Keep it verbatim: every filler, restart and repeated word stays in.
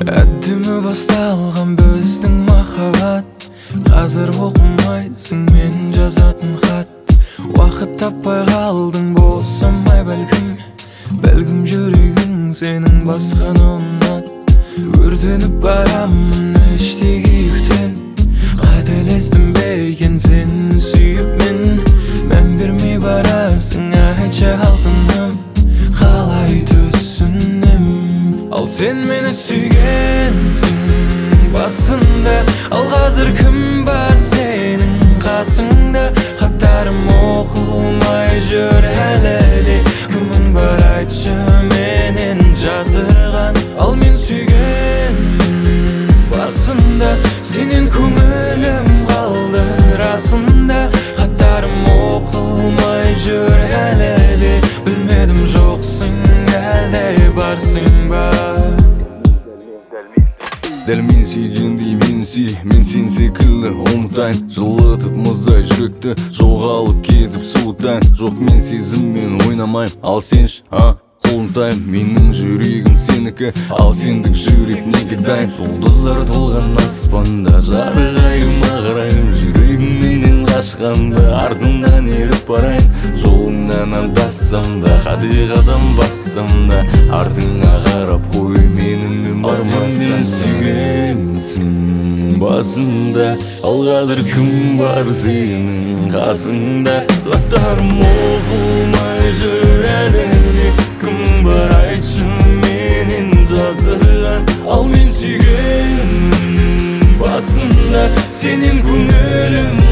Әддімі басталған біздің махаббат, қазір оқымайсың мен жазатын хат. Уақыт таппай қалдың болсамай бәлкім, бәлкім жүрегің сенің басқаны ұнат. Өртеніп барамын іштей күйіктен, қателестім бе екен сені сүйіп мен. Мән бермей барасың, айтшы алтыным, қалай түсінем. Ал сен мені сүйгенсің басында, ал қазір кім бар сенің қасыңда? Хаттарым оқылмай жүр әлі де, кімің бар айтшы менен жасырған? Ал мен сүйгенмін басында, сенен көңілім қалды расында. Хаттарым оқылмай жүр әлі де, білмедім жоқсың әлде барсың ба? Дәл мен сүйгендей мен сүй, мен сен секілді ұмытайын. Жылытып мұздай жүректі, жоғалып кетіп суытайын. Жоқ, мен сезіммен ойнамайым, ал сенші, а? Қолымтайым, менің жүрегім сенікі, ал сендік жүрек неге дайын? Жұлдыздар толған аспанда, жарығайым ағырайым, жүрегім менен қашқанда, артыңнан еріп барайын. Жолыңнан адассам да, қате қадам бассам да, артыңа қарап қой, менің бармасам. Сүйгенсің басында, ал қазір кім бар сенің қасыңда? Хаттарым оқылмай жүр әлі де, кім бар айтшы менен жасырған? Ал мен сүйгенмін басында, сенен көңілім